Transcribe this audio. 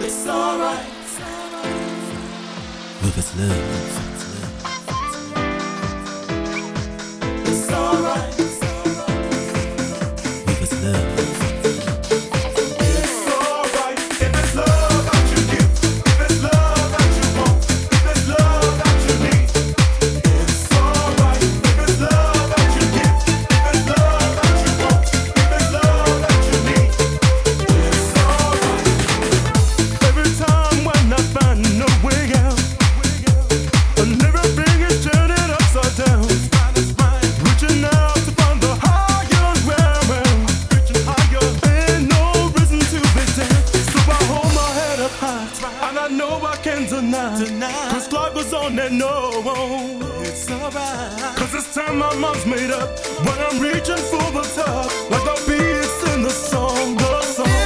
It's alright. With its love. It's alright. With its love. It's alright. If it's love that you give, if it's love that you want, if it's love that you need. It's alright. If it's love that you give, if it's love that you want, if it's love that you need. It's alright. Every time when I find no way out, and everything is turning upside down. Reaching out to find the higher ground. Reaching higher, ain't no reason to be down. So I hold my head up high, and I know I can't deny. Cause life goes on and on. It's alright. Cause this time my mind's made up when I'm reaching for the top. Like the beats in the song, the song.